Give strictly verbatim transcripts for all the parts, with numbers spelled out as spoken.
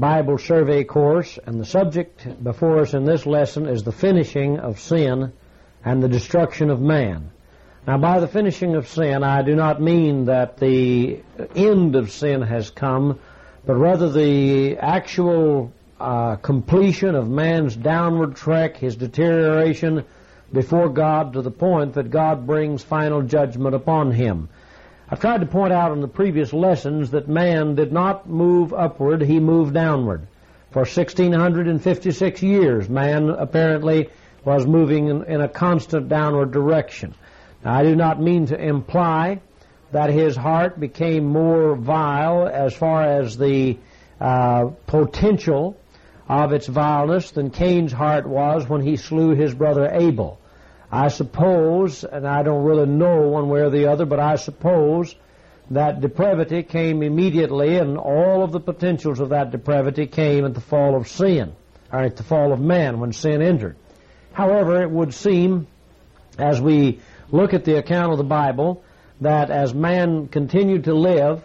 Bible survey course, and the subject before us in this lesson is the finishing of sin and the destruction of man. Now, by the finishing of sin, I do not mean that the end of sin has come, but rather the actual uh, completion of man's downward trek, his deterioration before God, to the point that God brings final judgment upon him. I've tried to point out in the previous lessons that man did not move upward, he moved downward. For one thousand six hundred fifty-six years, man apparently was moving in, in a constant downward direction. Now, I do not mean to imply that his heart became more vile as far as the uh, potential of its vileness than Cain's heart was when he slew his brother Abel. I suppose, and I don't really know one way or the other, but I suppose that depravity came immediately, and all of the potentials of that depravity came at the fall of sin, or at the fall of man when sin entered. However, it would seem, as we look at the account of the Bible, that as man continued to live,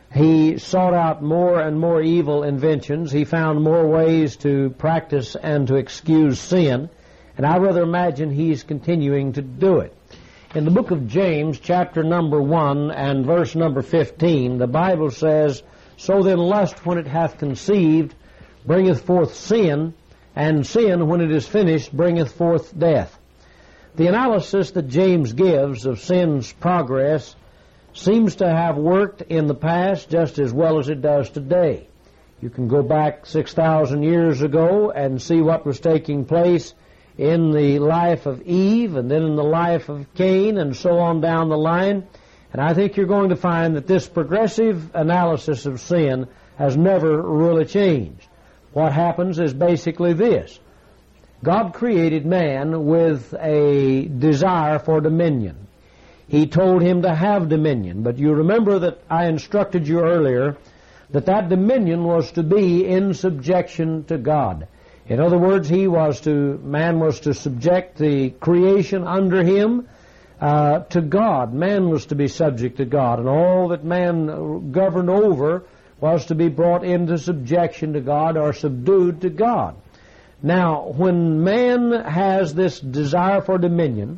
he sought out more and more evil inventions. He found more ways to practice and to excuse sin. And I rather imagine he's continuing to do it. In the book of James, chapter number one and verse number fifteen, the Bible says, "So then lust, when it hath conceived, bringeth forth sin, and sin, when it is finished, bringeth forth death." The analysis that James gives of sin's progress seems to have worked in the past just as well as it does today. You can go back six thousand years ago and see what was taking place in the life of Eve, and then in the life of Cain, and so on down the line. And I think you're going to find that this progressive analysis of sin has never really changed. What happens is basically this. God created man with a desire for dominion. He told him to have dominion, but you remember that I instructed you earlier that that dominion was to be in subjection to God. In other words, he was to, man was to subject the creation under him uh, to God. Man was to be subject to God, and all that man governed over was to be brought into subjection to God or subdued to God. Now, when man has this desire for dominion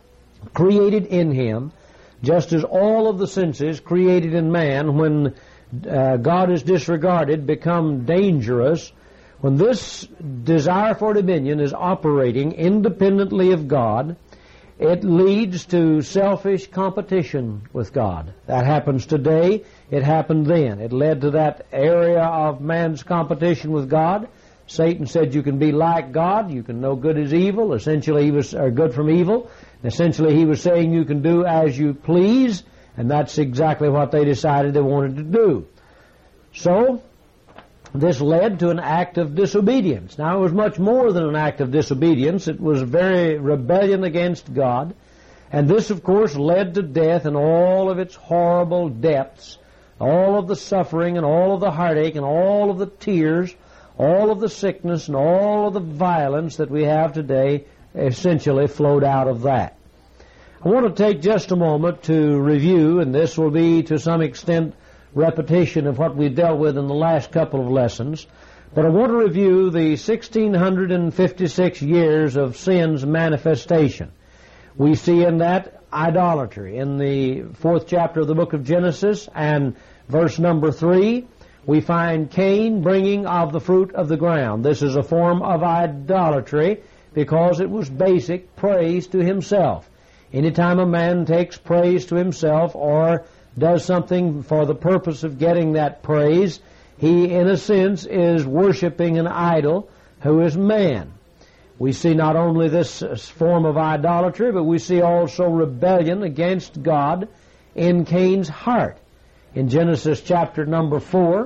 created in him, just as all of the senses created in man, when uh, God is disregarded, become dangerous. When this desire for dominion is operating independently of God, it leads to selfish competition with God. That happens today. It happened then. It led to that area of man's competition with God. Satan said you can be like God, you can know good as evil. Essentially, he was or good from evil. Essentially, he was saying you can do as you please, and that's exactly what they decided they wanted to do. So, this led to an act of disobedience. Now, it was much more than an act of disobedience. It was very rebellion against God. And this, of course, led to death in all of its horrible depths, all of the suffering and all of the heartache and all of the tears, all of the sickness and all of the violence that we have today essentially flowed out of that. I want to take just a moment to review, and this will be to some extent repetition of what we've dealt with in the last couple of lessons, but I want to review the one thousand six hundred fifty-six years of sin's manifestation. We see in that idolatry. In the fourth chapter of the book of Genesis and verse number three, we find Cain bringing of the fruit of the ground. This is a form of idolatry because it was basic praise to himself. Anytime a man takes praise to himself or does something for the purpose of getting that praise, he, in a sense, is worshiping an idol who is man. We see not only this form of idolatry, but we see also rebellion against God in Cain's heart. In Genesis chapter number four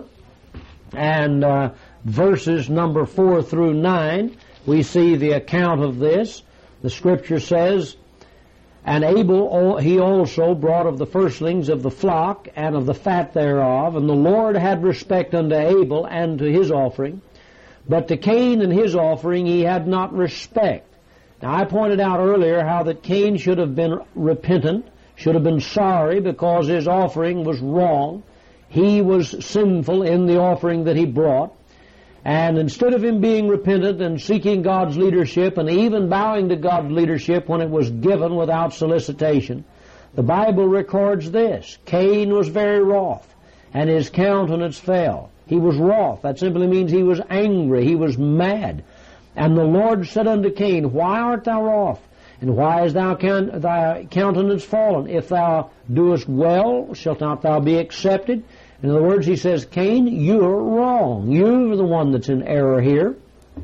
and uh, verses number four through nine, we see the account of this. The Scripture says, "And Abel, he also brought of the firstlings of the flock and of the fat thereof, and the Lord had respect unto Abel and to his offering. But to Cain and his offering he had not respect." Now, I pointed out earlier how that Cain should have been repentant, should have been sorry because his offering was wrong. He was sinful in the offering that he brought. And instead of him being repentant and seeking God's leadership and even bowing to God's leadership when it was given without solicitation, the Bible records this: Cain was very wroth, and his countenance fell. He was wroth. That simply means he was angry. He was mad. And the Lord said unto Cain, Why art thou wroth? And why is thou count- thy countenance fallen? If thou doest well, shalt not thou be accepted? In other words, he says, Cain, you're wrong. You're the one that's in error here.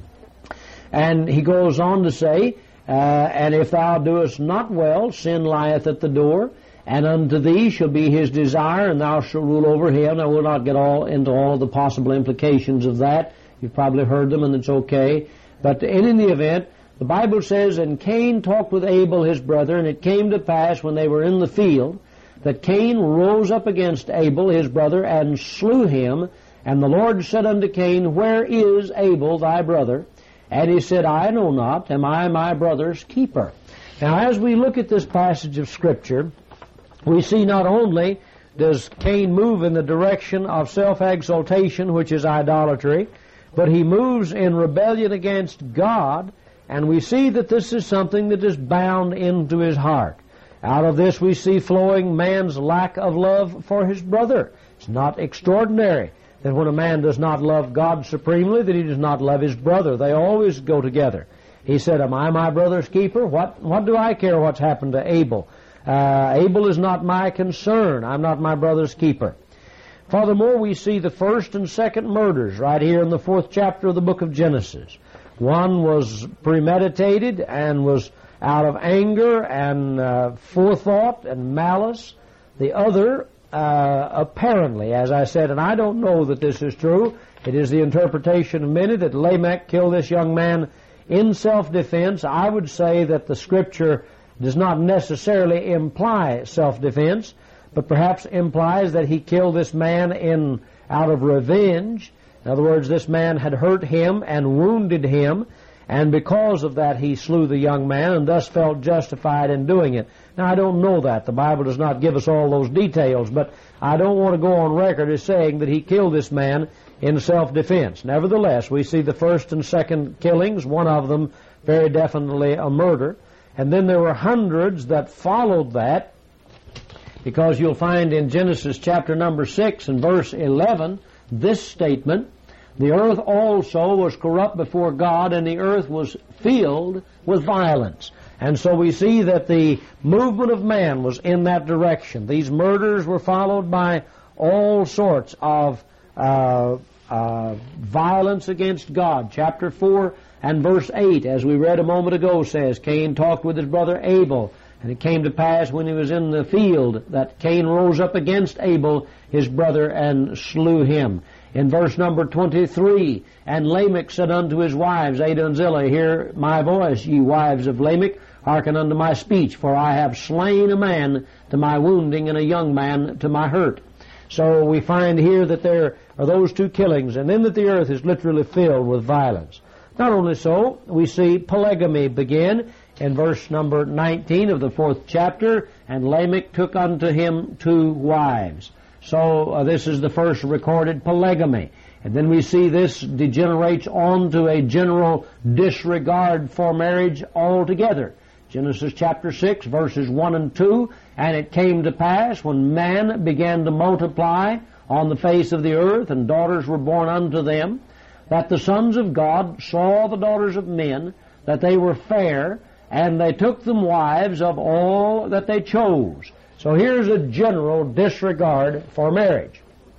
And he goes on to say, uh, And if thou doest not well, sin lieth at the door, and unto thee shall be his desire, and thou shalt rule over him. I will not get all into all of the possible implications of that. You've probably heard them, and it's okay. But in any event, the Bible says, And Cain talked with Abel his brother, and it came to pass when they were in the field, that Cain rose up against Abel his brother, and slew him. And the Lord said unto Cain, Where is Abel thy brother? And he said, I know not. Am I my brother's keeper? Now, as we look at this passage of Scripture, we see not only does Cain move in the direction of self-exaltation, which is idolatry, but he moves in rebellion against God, and we see that this is something that is bound into his heart. Out of this we see flowing man's lack of love for his brother. It's not extraordinary that when a man does not love God supremely, that he does not love his brother. They always go together. He said, Am I my brother's keeper? What, what do I care what's happened to Abel? Uh, Abel is not my concern. I'm not my brother's keeper. Furthermore, we see the first and second murders right here in the fourth chapter of the book of Genesis. One was premeditated and was out of anger and uh, forethought and malice. The other, uh, apparently, as I said, and I don't know that this is true, it is the interpretation of many that Lamech killed this young man in self-defense. I would say that the Scripture does not necessarily imply self-defense, but perhaps implies that he killed this man in out of revenge. In other words, this man had hurt him and wounded him, and because of that he slew the young man and thus felt justified in doing it. Now, I don't know that. The Bible does not give us all those details, but I don't want to go on record as saying that he killed this man in self-defense. Nevertheless, we see the first and second killings, one of them very definitely a murder. And then there were hundreds that followed that, because you'll find in Genesis chapter number six and verse eleven this statement, The earth also was corrupt before God, and the earth was filled with violence. And so we see that the movement of man was in that direction. These murders were followed by all sorts of uh, uh, violence against God. Chapter four and verse eight, as we read a moment ago, says, Cain talked with his brother Abel, and it came to pass when he was in the field that Cain rose up against Abel, his brother, and slew him. In verse number twenty-three, And Lamech said unto his wives, Adah and Zillah, Hear my voice, ye wives of Lamech, hearken unto my speech, for I have slain a man to my wounding, and a young man to my hurt. So we find here that there are those two killings, and then that the earth is literally filled with violence. Not only so, we see polygamy begin in verse number nineteen of the fourth chapter, and Lamech took unto him two wives. So uh, this is the first recorded polygamy. And then we see this degenerates on to a general disregard for marriage altogether. Genesis chapter six, verses one and two, And it came to pass, when man began to multiply on the face of the earth, and daughters were born unto them, that the sons of God saw the daughters of men, that they were fair, and they took them wives of all that they chose. So here's a general disregard for marriage.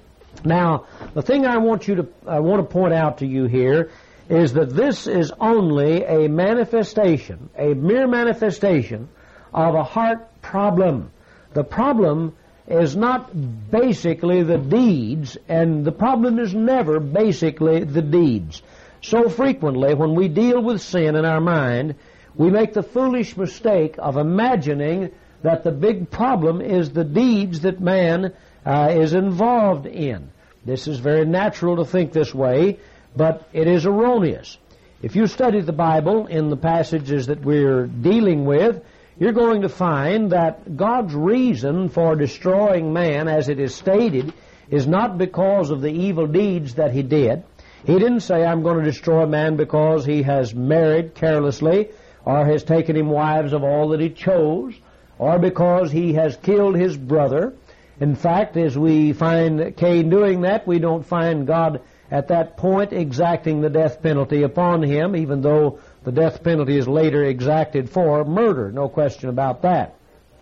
Now, the thing I want you to I want to point out to you here is that this is only a manifestation, a mere manifestation of a heart problem. The problem is not basically the deeds, and the problem is never basically the deeds. So frequently, when we deal with sin in our mind, we make the foolish mistake of imagining that the big problem is the deeds that man uh, is involved in. This is very natural to think this way, but it is erroneous. If you study the Bible in the passages that we're dealing with, you're going to find that God's reason for destroying man, as it is stated, is not because of the evil deeds that he did. He didn't say, I'm going to destroy man because he has married carelessly, or has taken him wives of all that he chose, or because he has killed his brother. In fact, as we find Cain doing that, we don't find God at that point exacting the death penalty upon him, even though the death penalty is later exacted for murder. No question about that.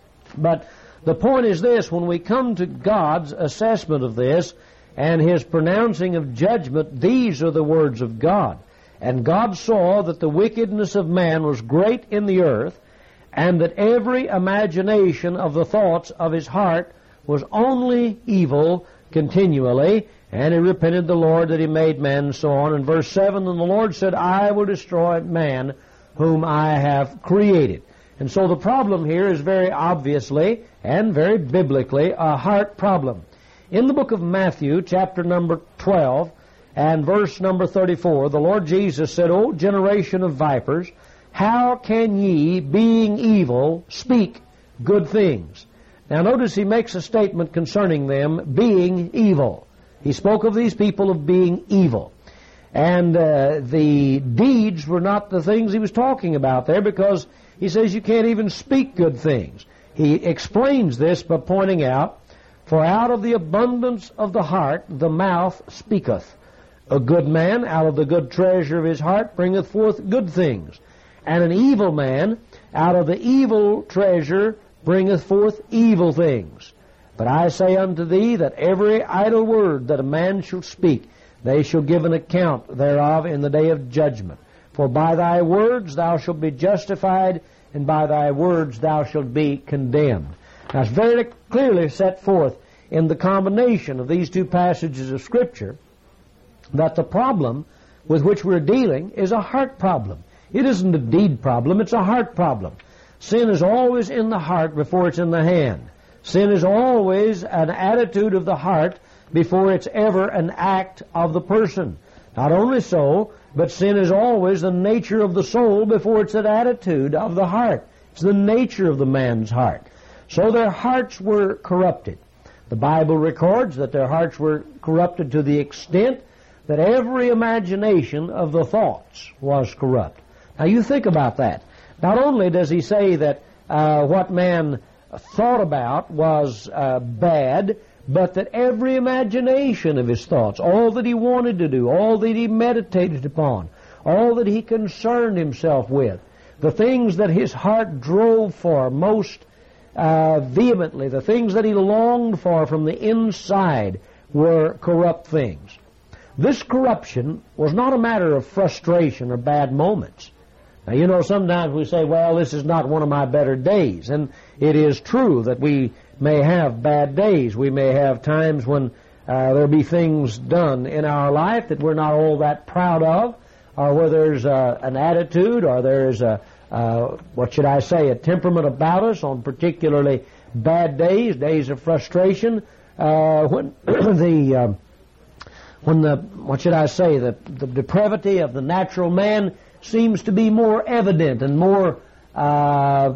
But the point is this: when we come to God's assessment of this and His pronouncing of judgment, these are the words of God. And God saw that the wickedness of man was great in the earth, and that every imagination of the thoughts of his heart was only evil continually. And he repented the Lord that he made man, and so on. In verse seven, and the Lord said, I will destroy man whom I have created. And so the problem here is very obviously and very biblically a heart problem. In the book of Matthew, chapter number twelve, and verse number thirty-four, the Lord Jesus said, O generation of vipers, how can ye, being evil, speak good things? Now notice he makes a statement concerning them being evil. He spoke of these people of being evil. And uh, the deeds were not the things he was talking about there, because he says you can't even speak good things. He explains this by pointing out, for out of the abundance of the heart the mouth speaketh. A good man out of the good treasure of his heart bringeth forth good things. And an evil man out of the evil treasure bringeth forth evil things. But I say unto thee that every idle word that a man shall speak, they shall give an account thereof in the day of judgment. For by thy words thou shalt be justified, and by thy words thou shalt be condemned. Now it's very clearly set forth in the combination of these two passages of Scripture that the problem with which we're dealing is a heart problem. It isn't a deed problem, it's a heart problem. Sin is always in the heart before it's in the hand. Sin is always an attitude of the heart before it's ever an act of the person. Not only so, but sin is always the nature of the soul before it's an attitude of the heart. It's the nature of the man's heart. So their hearts were corrupted. The Bible records that their hearts were corrupted to the extent that every imagination of the thoughts was corrupt. Now you think about that. Not only does he say that uh, what man thought about was uh, bad, but that every imagination of his thoughts, all that he wanted to do, all that he meditated upon, all that he concerned himself with, the things that his heart drove for most uh, vehemently, the things that he longed for from the inside, were corrupt things. This corruption was not a matter of frustration or bad moments. Now, you know, sometimes we say, well, this is not one of my better days. And it is true that we may have bad days. We may have times when uh, there'll be things done in our life that we're not all that proud of, or where there's uh, an attitude, or there's a, uh, what should I say, a temperament about us on particularly bad days, days of frustration, uh, when the... Uh, when the, what should I say, the, the depravity of the natural man seems to be more evident and more uh,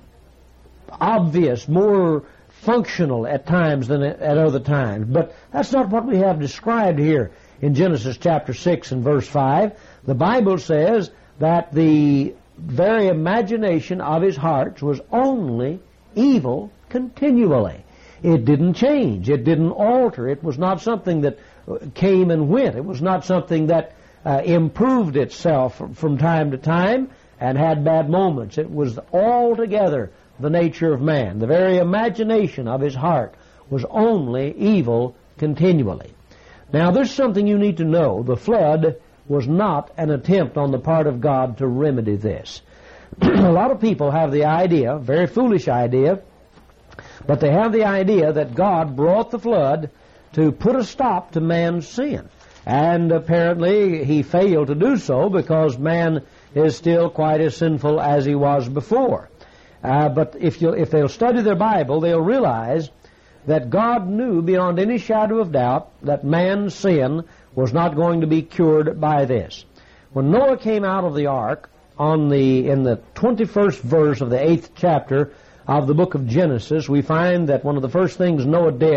obvious, more functional at times than at other times. But that's not what we have described here in Genesis chapter six and verse five. The Bible says that the very imagination of his heart was only evil continually. It didn't change. It didn't alter. It was not something that came and went. It was not something that uh, improved itself from, from time to time and had bad moments. It was altogether the nature of man. The very imagination of his heart was only evil continually. Now, there's something you need to know. The flood was not an attempt on the part of God to remedy this. A lot of people have the idea, very foolish idea, but they have the idea that God brought the flood to put a stop to man's sin. And apparently he failed to do so because man is still quite as sinful as he was before. Uh, but if, you, if they'll study their Bible, they'll realize that God knew beyond any shadow of doubt that man's sin was not going to be cured by this. When Noah came out of the ark, on the in the twenty-first verse of the eighth chapter of the book of Genesis, we find that one of the first things Noah did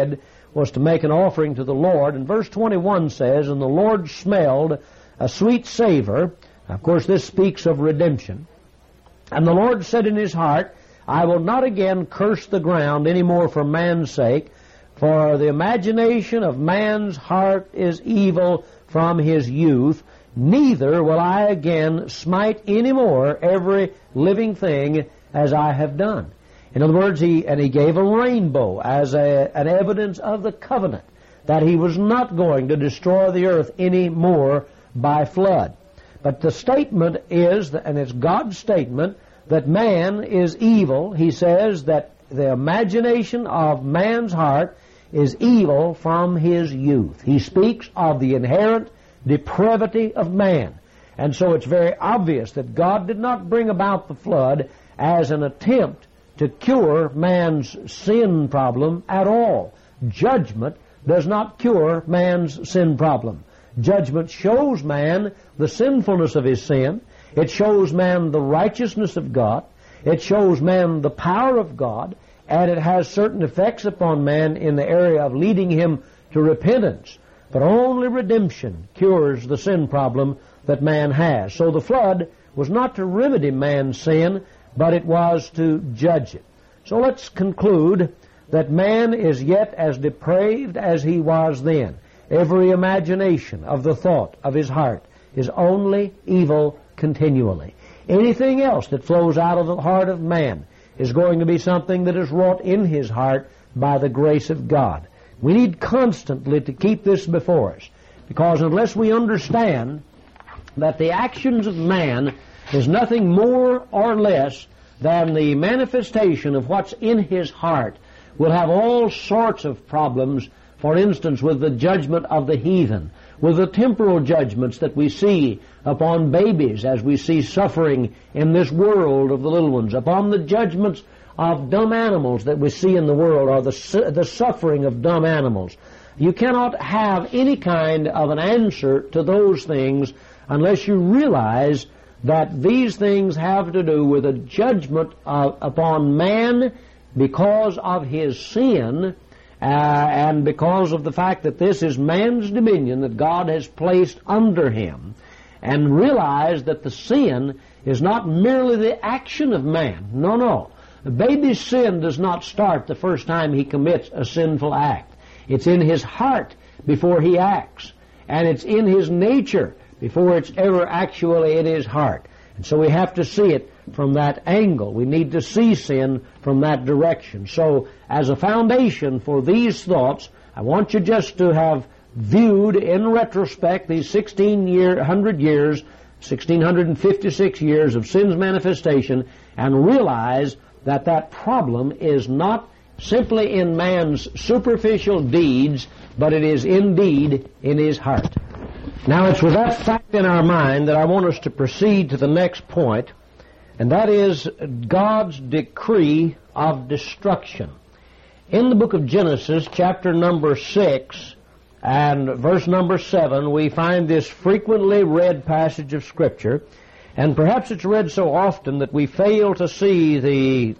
was to make an offering to the Lord. And verse twenty-one says, "And the Lord smelled a sweet savor." Of course, this speaks of redemption. "And the Lord said in his heart, I will not again curse the ground any more for man's sake, for the imagination of man's heart is evil from his youth, neither will I again smite any more every living thing as I have done." In other words, he and he gave a rainbow as a, an evidence of the covenant, that he was not going to destroy the earth any more by flood. But the statement is, and it's God's statement, that man is evil. He says that the imagination of man's heart is evil from his youth. He speaks of the inherent depravity of man. And so it's very obvious that God did not bring about the flood as an attempt to cure man's sin problem at all. Judgment does not cure man's sin problem. Judgment shows man the sinfulness of his sin. It shows man the righteousness of God. It shows man the power of God. And it has certain effects upon man in the area of leading him to repentance. But only redemption cures the sin problem that man has. So the flood was not to remedy man's sin, but it was to judge it. So let's conclude that man is yet as depraved as he was then. Every imagination of the thought of his heart is only evil continually. Anything else that flows out of the heart of man is going to be something that is wrought in his heart by the grace of God. We need constantly to keep this before us, because unless we understand that the actions of man is nothing more or less than the manifestation of what's in his heart, we'll have all sorts of problems, for instance, with the judgment of the heathen, with the temporal judgments that we see upon babies as we see suffering in this world of the little ones, upon the judgments of dumb animals that we see in the world, or the, su- the suffering of dumb animals. You cannot have any kind of an answer to those things unless you realize that these things have to do with a judgment uh, upon man because of his sin, uh, and because of the fact that this is man's dominion that God has placed under him. And realize that the sin is not merely the action of man. No, no. The baby's sin does not start the first time he commits a sinful act. It's in his heart before he acts. And it's in his nature before it's ever actually in his heart. And so we have to see it from that angle. We need to see sin from that direction. So as a foundation for these thoughts, I want you just to have viewed in retrospect these sixteen year, hundred years, sixteen fifty-six years of sin's manifestation, and realize that that problem is not simply in man's superficial deeds, but it is indeed in his heart. Now, it's with that fact in our mind that I want us to proceed to the next point, and that is God's decree of destruction. In the book of Genesis, chapter number six, and verse number seven, we find this frequently read passage of Scripture, and perhaps it's read so often that we fail to see the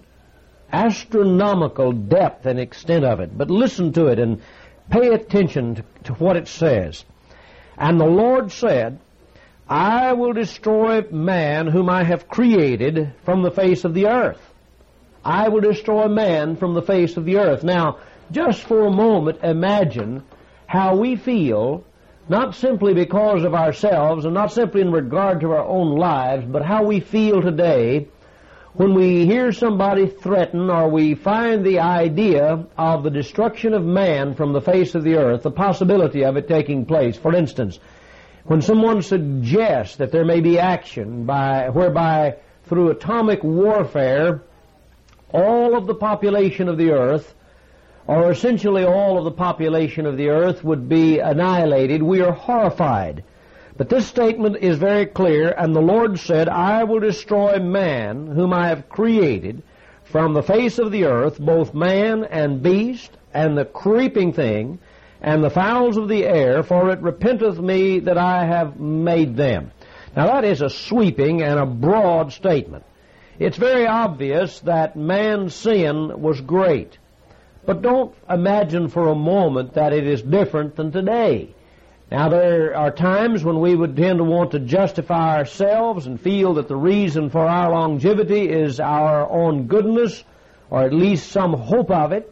astronomical depth and extent of it. But listen to it and pay attention to, to what it says. "And the Lord said, I will destroy man whom I have created from the face of the earth." I will destroy man from the face of the earth. Now, just for a moment, imagine how we feel, not simply because of ourselves and not simply in regard to our own lives, but how we feel today when we hear somebody threaten, or we find the idea of the destruction of man from the face of the earth, the possibility of it taking place. For instance, when someone suggests that there may be action by whereby through atomic warfare all of the population of the earth, or essentially all of the population of the earth, would be annihilated, we are horrified. But this statement is very clear, "And the Lord said, I will destroy man whom I have created from the face of the earth, both man and beast, and the creeping thing, and the fowls of the air, for it repenteth me that I have made them." Now that is a sweeping and a broad statement. It's very obvious that man's sin was great. But don't imagine for a moment that it is different than today. Now, there are times when we would tend to want to justify ourselves and feel that the reason for our longevity is our own goodness, or at least some hope of it,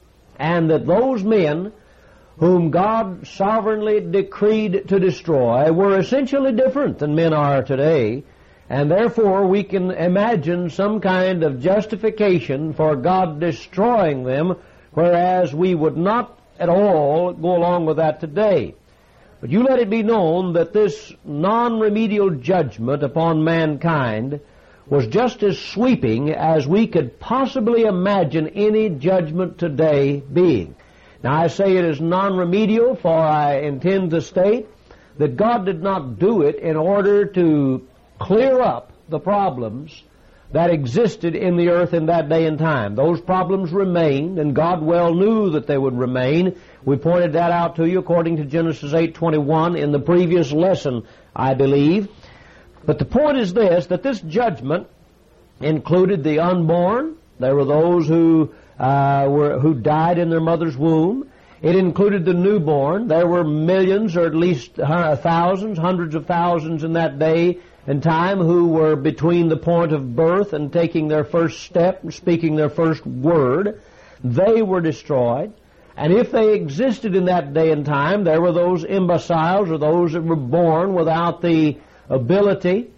and that those men whom God sovereignly decreed to destroy were essentially different than men are today, and therefore we can imagine some kind of justification for God destroying them, whereas we would not at all go along with that today. But you let it be known that this non-remedial judgment upon mankind was just as sweeping as we could possibly imagine any judgment today being. Now, I say it is non-remedial, for I intend to state that God did not do it in order to clear up the problems that existed in the earth in that day and time. Those problems remained, and God well knew that they would remain. We pointed that out to you according to Genesis eight twenty-one in the previous lesson, I believe. But the point is this, that this judgment included the unborn. There were those who uh, were who died in their mother's womb. It included the newborn. There were millions, or at least uh, thousands, hundreds of thousands in that day and time who were between the point of birth and taking their first step and speaking their first word. They were destroyed. And if they existed in that day and time, there were those imbeciles or those that were born without the ability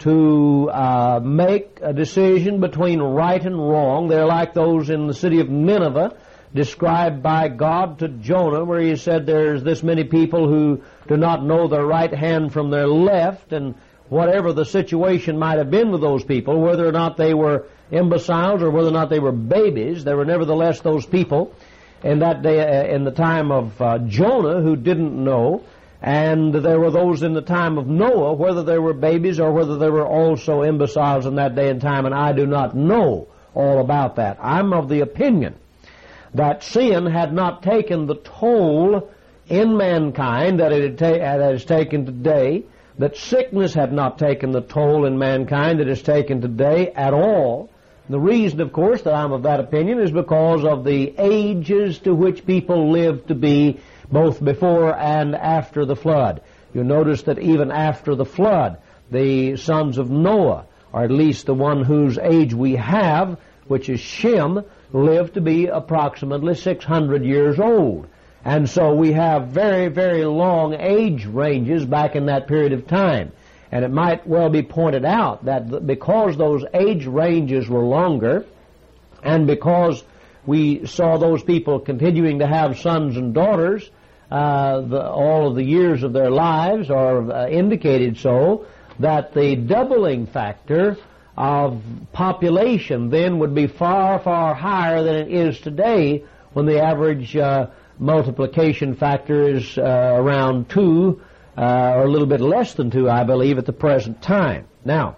to uh, make a decision between right and wrong. They're like those in the city of Nineveh, described by God to Jonah, where he said there's this many people who do not know their right hand from their left, and whatever the situation might have been with those people, whether or not they were imbeciles or whether or not they were babies, there were nevertheless those people in that day, uh, in the time of uh, Jonah, who didn't know, and there were those in the time of Noah, whether they were babies or whether they were also imbeciles in that day and time, and I do not know all about that. I'm of the opinion that sin had not taken the toll in mankind that it had ta- that is taken today, that sickness had not taken the toll in mankind that is taken today at all. The reason, of course, that I'm of that opinion is because of the ages to which people lived to be both before and after the flood. You'll notice that even after the flood, the sons of Noah, or at least the one whose age we have, which is Shem, lived to be approximately six hundred years old. And so we have very, very long age ranges back in that period of time. And it might well be pointed out that because those age ranges were longer, and because we saw those people continuing to have sons and daughters, uh, the, all of the years of their lives are uh, indicated so, that the doubling factor of population then would be far, far higher than it is today, when the average uh, multiplication factor is uh, around two, uh, or a little bit less than two, I believe, at the present time. Now,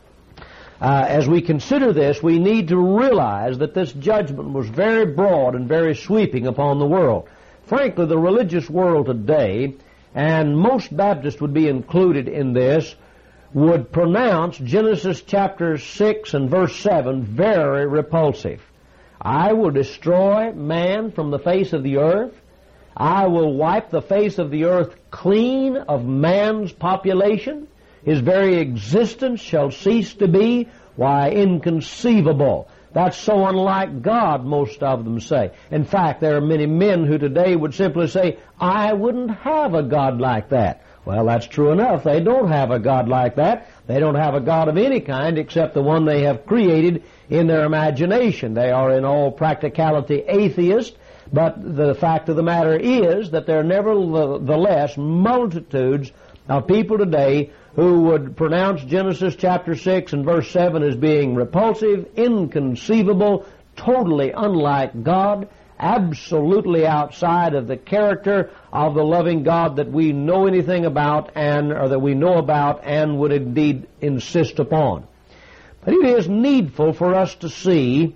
uh, as we consider this, we need to realize that this judgment was very broad and very sweeping upon the world. Frankly, the religious world today, and most Baptists would be included in this, would pronounce Genesis chapter six and verse seven very repulsive. I will destroy man from the face of the earth. I will wipe the face of the earth clean of man's population. His very existence shall cease to be. Why, inconceivable. That's so unlike God, most of them say. In fact, there are many men who today would simply say, I wouldn't have a God like that. Well, that's true enough. They don't have a God like that. They don't have a God of any kind except the one they have created in their imagination. They are in all practicality atheists, but the fact of the matter is that there are nevertheless multitudes of people today who would pronounce Genesis chapter six and verse seven as being repulsive, inconceivable, totally unlike God, absolutely outside of the character of the loving God that we know anything about, and or that we know about and would indeed insist upon. But it is needful for us to see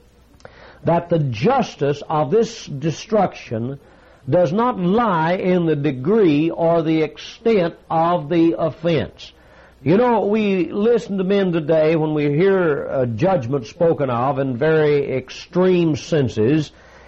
that the justice of this destruction does not lie in the degree or the extent of the offense. You know, we listen to men today when we hear uh, judgment spoken of in very extreme senses,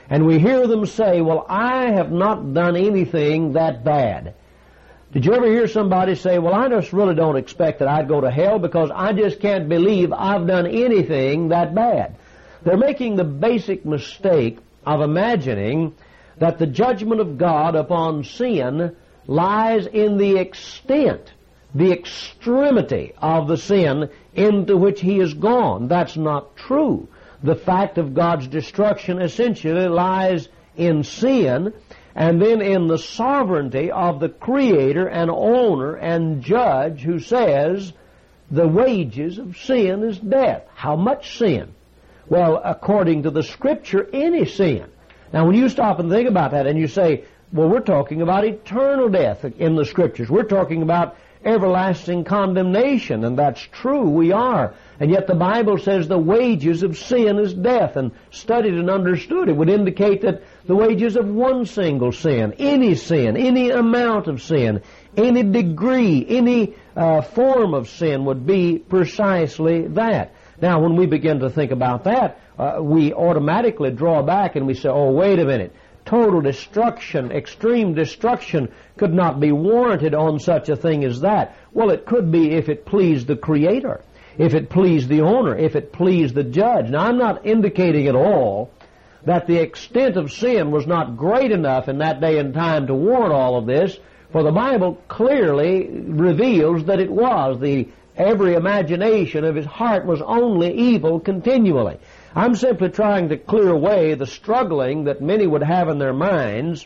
And we hear them say, well, I have not done anything that bad. Did you ever hear somebody say, well, I just really don't expect that I'd go to hell because I just can't believe I've done anything that bad? They're making the basic mistake of imagining that the judgment of God upon sin lies in the extent, the extremity of the sin into which he has gone. That's not true. The fact of God's destruction essentially lies in sin, and then in the sovereignty of the Creator and Owner and Judge, who says the wages of sin is death. How much sin? Well, according to the Scripture, any sin. Now, when you stop and think about that and you say, well, we're talking about eternal death in the Scriptures. We're talking about everlasting condemnation, and that's true, we are. And yet the Bible says the wages of sin is death, and studied and understood, it would indicate that the wages of one single sin, any sin, any amount of sin, any degree, any uh, form of sin would be precisely that. Now, when we begin to think about that, uh, we automatically draw back and we say, oh, wait a minute. Total destruction, extreme destruction could not be warranted on such a thing as that. Well, it could be if it pleased the Creator, if it pleased the Owner, if it pleased the Judge. Now, I'm not indicating at all that the extent of sin was not great enough in that day and time to warrant all of this, for the Bible clearly reveals that it was. The every imagination of his heart was only evil continually. I'm simply trying to clear away the struggling that many would have in their minds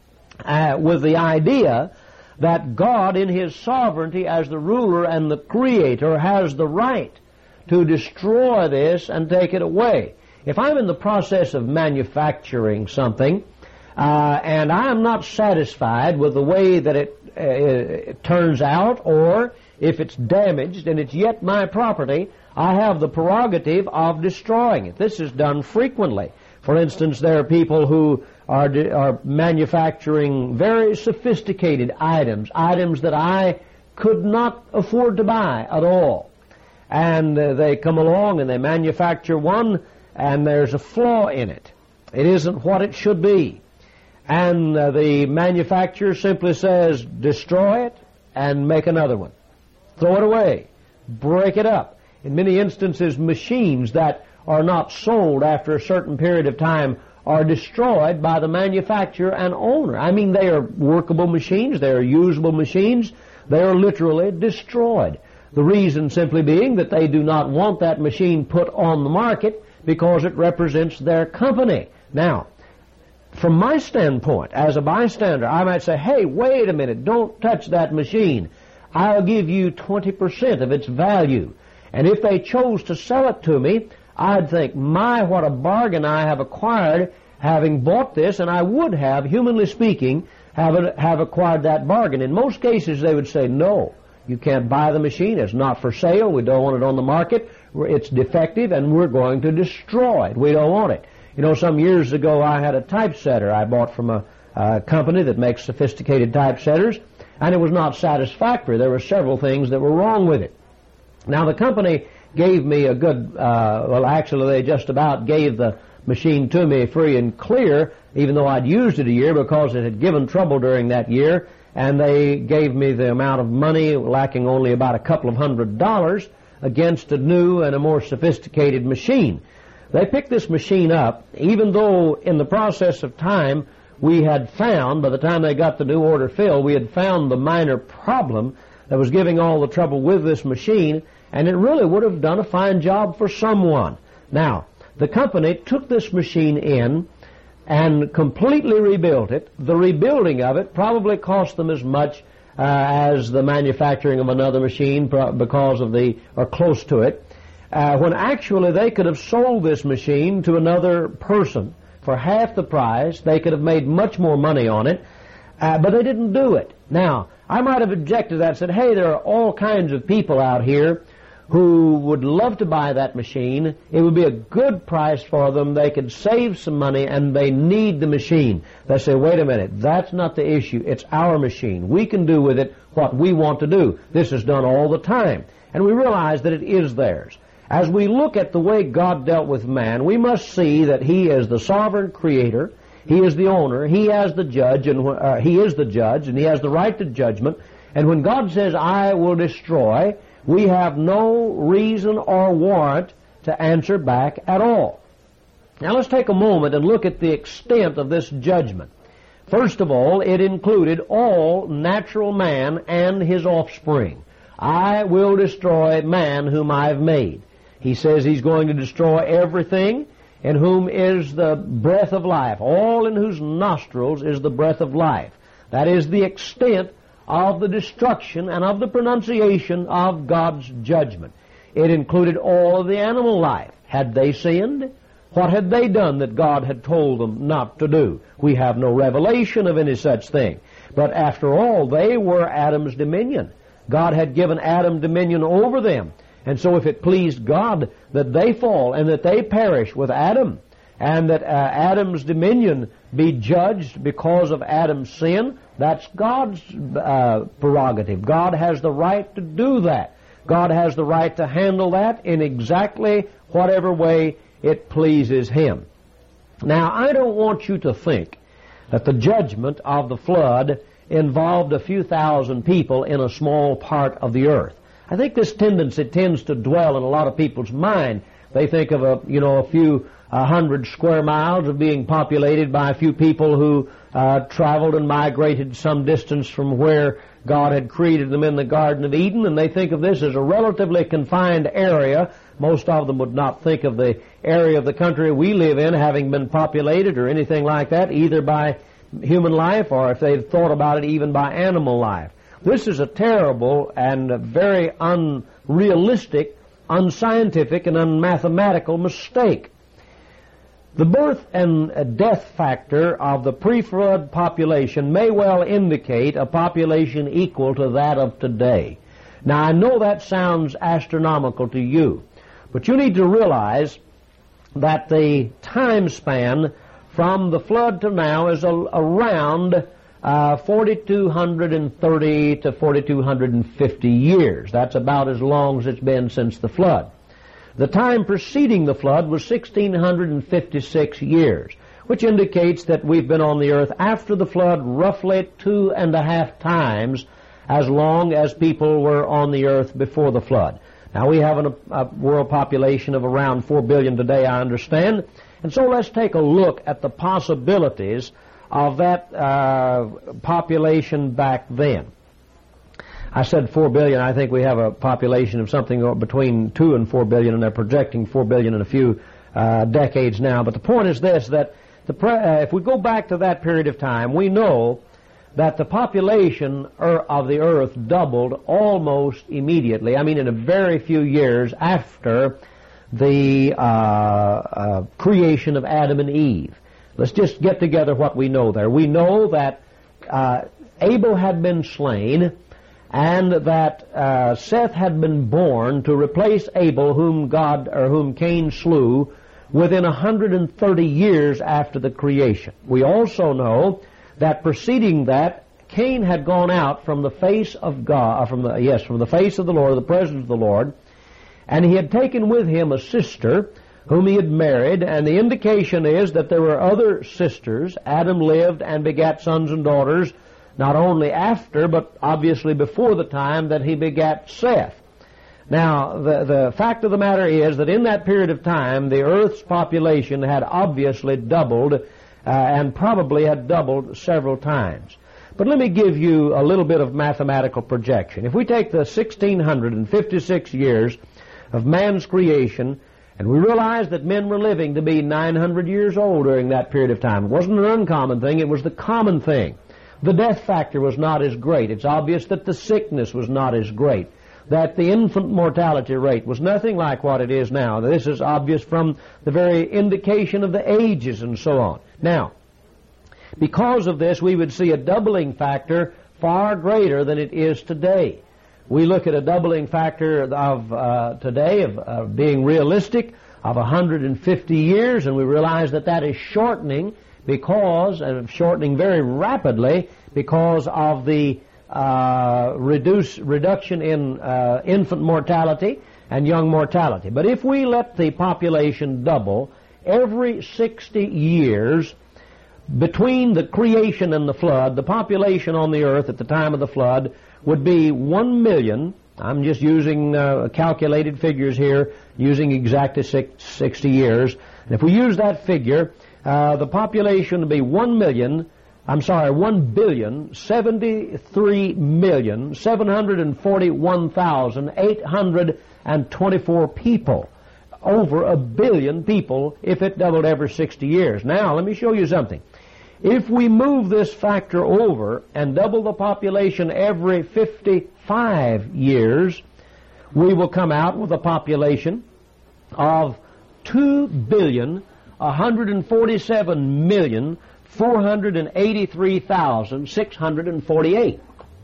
uh, with the idea that God, in His sovereignty as the ruler and the Creator, has the right to destroy this and take it away. If I'm in the process of manufacturing something uh, and I'm not satisfied with the way that it, uh, it turns out, or if it's damaged and it's yet my property, I have the prerogative of destroying it. This is done frequently. For instance, there are people who are, are manufacturing very sophisticated items, items that I could not afford to buy at all. And uh, they come along and they manufacture one, and there's a flaw in it. It isn't what it should be. And uh, the manufacturer simply says, destroy it and make another one. Throw it away. Break it up. In many instances, machines that are not sold after a certain period of time are destroyed by the manufacturer and owner. I mean, they are workable machines. They are usable machines. They are literally destroyed. The reason simply being that they do not want that machine put on the market because it represents their company. Now, from my standpoint, as a bystander, I might say, hey, wait a minute, don't touch that machine. I'll give you twenty percent of its value. And if they chose to sell it to me, I'd think, my, what a bargain I have acquired having bought this, and I would have, humanly speaking, have, have acquired that bargain. In most cases, they would say, no, you can't buy the machine. It's not for sale. We don't want it on the market. It's defective, and we're going to destroy it. We don't want it. You know, some years ago, I had a typesetter I bought from a, a company that makes sophisticated typesetters, and it was not satisfactory. There were several things that were wrong with it. Now, the company gave me a good, uh, well, actually, they just about gave the machine to me free and clear, even though I'd used it a year because it had given trouble during that year, and they gave me the amount of money, lacking only about a couple of hundred dollars, against a new and a more sophisticated machine. They picked this machine up, even though in the process of time we had found, by the time they got the new order filled, we had found the minor problem that was giving all the trouble with this machine, and it really would have done a fine job for someone. Now, the company took this machine in and completely rebuilt it. The rebuilding of it probably cost them as much uh, as the manufacturing of another machine because of the, or close to it, uh, when actually they could have sold this machine to another person for half the price. They could have made much more money on it, uh, but they didn't do it. Now, I might have objected to that and said, hey, there are all kinds of people out here who would love to buy that machine. It would be a good price for them. They could save some money, and they need the machine. They say, wait a minute, that's not the issue. It's our machine. We can do with it what we want to do. This is done all the time. And we realize that it is theirs. As we look at the way God dealt with man, we must see that He is the sovereign creator, He is the owner, He has the judge, and uh, He is the judge, and He has the right to judgment. And when God says, I will destroy, we have no reason or warrant to answer back at all. Now let's take a moment and look at the extent of this judgment. First of all, it included all natural man and his offspring. I will destroy man whom I have made. He says He's going to destroy everything in whom is the breath of life. All in whose nostrils is the breath of life. That is the extent of the destruction and of the pronunciation of God's judgment. It included all of the animal life. Had they sinned? What had they done that God had told them not to do? We have no revelation of any such thing. But after all, they were Adam's dominion. God had given Adam dominion over them. And so if it pleased God that they fall and that they perish with Adam, and that uh, Adam's dominion be judged because of Adam's sin, that's God's uh, prerogative. God has the right to do that. God has the right to handle that in exactly whatever way it pleases Him. Now, I don't want you to think that the judgment of the flood involved a few thousand people in a small part of the earth. I think this tendency tends to dwell in a lot of people's mind. They think of a, you know, a few uh, hundred square miles of being populated by a few people who uh, traveled and migrated some distance from where God had created them in the Garden of Eden, and they think of this as a relatively confined area. Most of them would not think of the area of the country we live in having been populated or anything like that, either by human life or, if they'd thought about it, even by animal life. This is a terrible and a very unrealistic, unscientific, and unmathematical mistake. The birth and death factor of the pre-flood population may well indicate a population equal to that of today. Now, I know that sounds astronomical to you, but you need to realize that the time span from the flood to now is a, around uh, four thousand two hundred thirty to four thousand two hundred fifty years. That's about as long as it's been since the flood. The time preceding the flood was one thousand six hundred fifty-six years, which indicates that we've been on the earth after the flood roughly two and a half times as long as people were on the earth before the flood. Now, we have an, a world population of around four billion today, I understand, and so let's take a look at the possibilities of that uh, population back then. I said four billion. I think we have a population of something between two and four billion, and they're projecting four billion in a few uh, decades now. But the point is this, that the pre- uh, if we go back to that period of time, we know that the population er, of the earth doubled almost immediately. I mean, in a very few years after the uh, uh, creation of Adam and Eve. Let's just get together what we know there. We know that uh, Abel had been slain, and that uh, Seth had been born to replace Abel, whom God or whom Cain slew, within one hundred thirty years after the creation. We also know that preceding that, Cain had gone out from the face of God, from the yes, from the face of the Lord, the presence of the Lord, and he had taken with him a sister whom he had married, and the indication is that there were other sisters. Adam lived and begat sons and daughters, not only after, but obviously before the time that he begat Seth. Now, the, the fact of the matter is that in that period of time, the earth's population had obviously doubled, uh, and probably had doubled several times. But let me give you a little bit of mathematical projection. If we take the one thousand six hundred fifty-six years of man's creation, and we realize that men were living to be nine hundred years old during that period of time. It wasn't an uncommon thing, it was the common thing. The death factor was not as great. It's obvious that the sickness was not as great, that the infant mortality rate was nothing like what it is now. This is obvious from the very indication of the ages and so on. Now, because of this, we would see a doubling factor far greater than it is today. We look at a doubling factor of uh, today, of uh, being realistic, of one hundred fifty years, and we realize that that is shortening because, and shortening very rapidly, because of the uh, reduce, reduction in uh, infant mortality and young mortality. But if we let the population double every sixty years between the creation and the flood, the population on the earth at the time of the flood would be one million. I'm just using uh, calculated figures here, using exactly sixty years. And if we use that figure, uh, the population would be one million, I'm sorry, one billion, seventy-three million, seven hundred forty-one thousand, eight hundred twenty-four people. Over a billion people if it doubled every sixty years. Now, let me show you something. If we move this factor over and double the population every fifty-five years, we will come out with a population of two billion, one hundred forty-seven million, four hundred eighty-three thousand, six hundred forty-eight.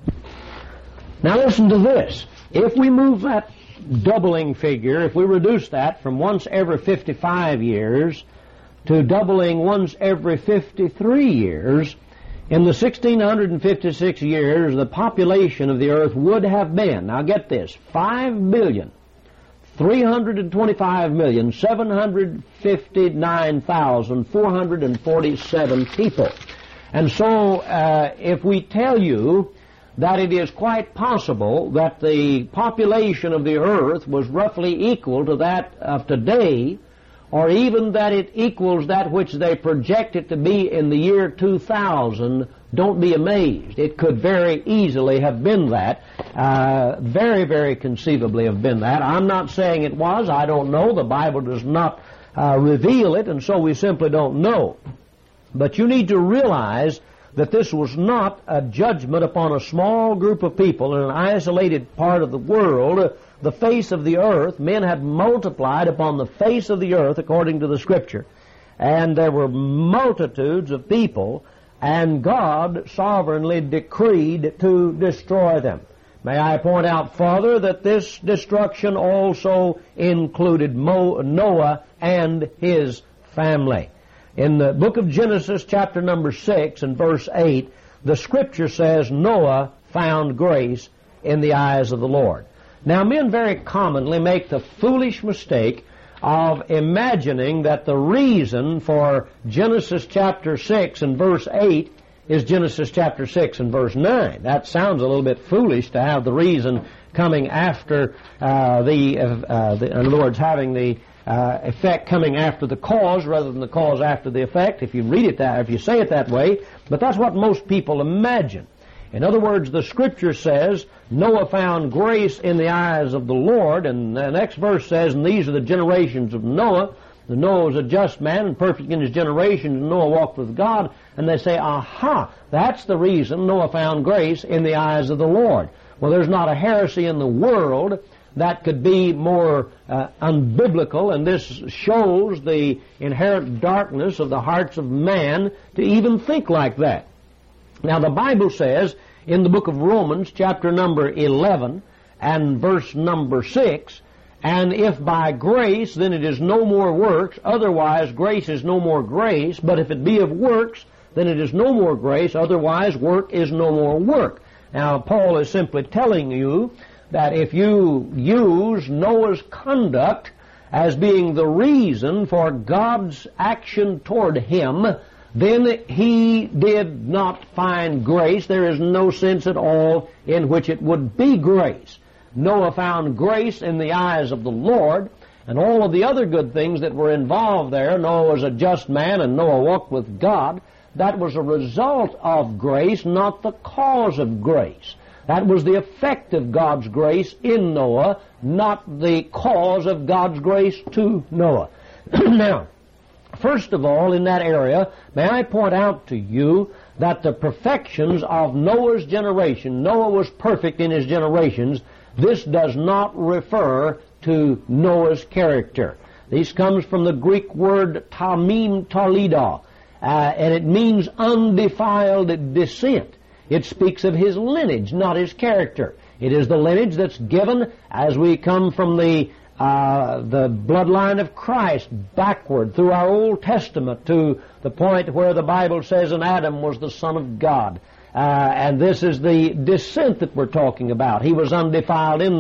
Now listen to this. If we move that doubling figure, if we reduce that from once every fifty-five years to doubling once every fifty-three years, in the sixteen fifty-six years, the population of the earth would have been, now get this, five billion, three hundred twenty-five million, seven hundred fifty-nine thousand, four hundred forty-seven people. And so, uh, if we tell you that it is quite possible that the population of the earth was roughly equal to that of today, or even that it equals that which they project it to be in the year two thousand, don't be amazed. It could very easily have been that, uh, very, very conceivably have been that. I'm not saying it was. I don't know. The Bible does not uh, reveal it, and so we simply don't know. But you need to realize that this was not a judgment upon a small group of people in an isolated part of the world. The face of the earth, men had multiplied upon the face of the earth according to the Scripture. And there were multitudes of people, and God sovereignly decreed to destroy them. May I point out further that this destruction also included Mo- Noah and his family. In the book of Genesis, chapter number six and verse eight, the Scripture says Noah found grace in the eyes of the Lord. Now, men very commonly make the foolish mistake of imagining that the reason for Genesis chapter six and verse eight is Genesis chapter six and verse nine. That sounds a little bit foolish to have the reason coming after uh, the, uh, the, in other words, having the Uh, effect coming after the cause rather than the cause after the effect, if you read it that, if you say it that way. But that's what most people imagine. In other words, the Scripture says Noah found grace in the eyes of the Lord, and the next verse says, and these are the generations of Noah. The Noah was a just man and perfect in his generations, and Noah walked with God. And they say, aha, that's the reason Noah found grace in the eyes of the Lord. Well, there's not a heresy in the world that could be more uh, unbiblical, and this shows the inherent darkness of the hearts of man to even think like that. Now, the Bible says in the book of Romans, chapter number eleven and verse number six, and if by grace, then it is no more works, otherwise grace is no more grace, but if it be of works, then it is no more grace, otherwise work is no more work. Now, Paul is simply telling you that if you use Noah's conduct as being the reason for God's action toward him, then he did not find grace. There is no sense at all in which it would be grace. Noah found grace in the eyes of the Lord, and all of the other good things that were involved there. Noah was a just man, and Noah walked with God. That was a result of grace, not the cause of grace. That was the effect of God's grace in Noah, not the cause of God's grace to Noah. Now, first of all, in that area, may I point out to you that the perfections of Noah's generation, Noah was perfect in his generations, this does not refer to Noah's character. This comes from the Greek word tamim tolida, uh, and it means undefiled descent. It speaks of his lineage, not his character. It is the lineage that's given as we come from the uh, the bloodline of Christ backward through our Old Testament to the point where the Bible says an Adam was the Son of God. Uh, and this is the descent that we're talking about. He was undefiled in that.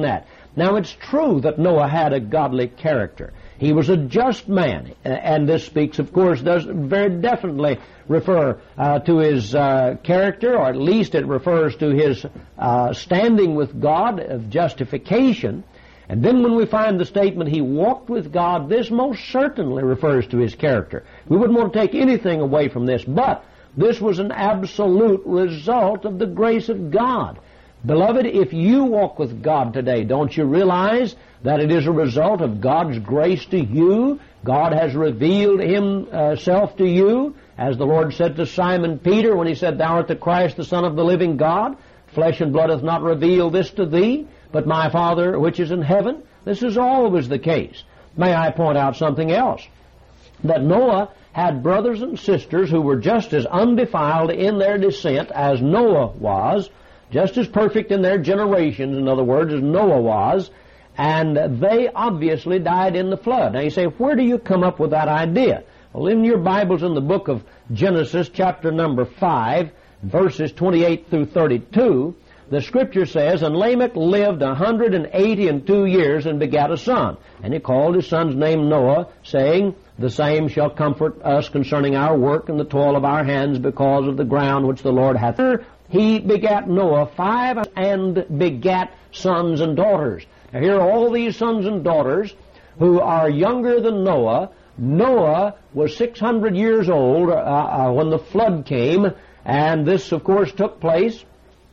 Now, it's true that Noah had a godly character. He was a just man, and this speaks, of course, does very definitely refer uh, to his uh, character, or at least it refers to his uh, standing with God of justification. And then when we find the statement, he walked with God, this most certainly refers to his character. We wouldn't want to take anything away from this, but this was an absolute result of the grace of God. Beloved, if you walk with God today, don't you realize that it is a result of God's grace to you? God has revealed Himself to you, as the Lord said to Simon Peter when He said, "Thou art the Christ, the Son of the living God. Flesh and blood hath not revealed this to thee, but my Father which is in heaven." This is always the case. May I point out something else? That Noah had brothers and sisters who were just as undefiled in their descent as Noah was, just as perfect in their generations, in other words, as Noah was, and they obviously died in the flood. Now you say, where do you come up with that idea? Well, in your Bibles, in the book of Genesis, chapter number five, verses twenty-eight through thirty-two, the Scripture says, "And Lamech lived a hundred and eighty and two years, and begat a son. And he called his son's name Noah, saying, The same shall comfort us concerning our work and the toil of our hands, because of the ground which the Lord hath." He begat Noah five and begat sons and daughters. Now here are all these sons and daughters who are younger than Noah. Noah was six hundred years old uh, uh, when the flood came, and this, of course, took place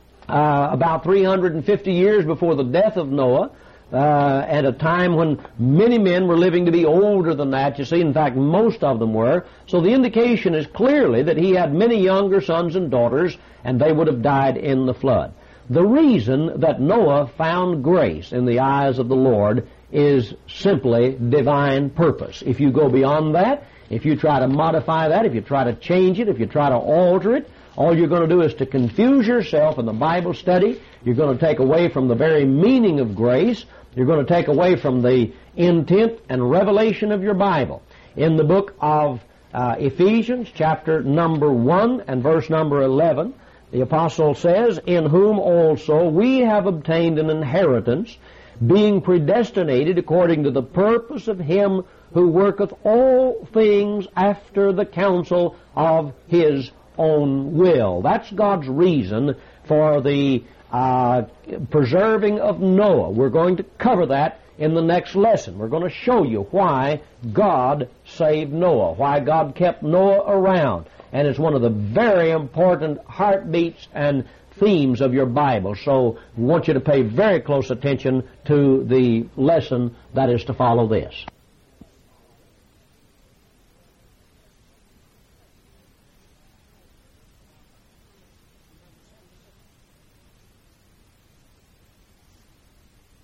uh, about three hundred fifty years before the death of Noah, uh, at a time when many men were living to be older than that, you see. In fact, most of them were. So the indication is clearly that he had many younger sons and daughters, and they would have died in the flood. The reason that Noah found grace in the eyes of the Lord is simply divine purpose. If you go beyond that, if you try to modify that, if you try to change it, if you try to alter it, all you're going to do is to confuse yourself in the Bible study. You're going to take away from the very meaning of grace. You're going to take away from the intent and revelation of your Bible. In the book of uh, Ephesians, chapter number one and verse number eleven, the apostle says, "In whom also we have obtained an inheritance, being predestinated according to the purpose of Him who worketh all things after the counsel of His own will." That's God's reason for the uh, preserving of Noah. We're going to cover that in the next lesson. We're going to show you why God saved Noah, why God kept Noah around. And it's one of the very important heartbeats and themes of your Bible. So we want you to pay very close attention to the lesson that is to follow this.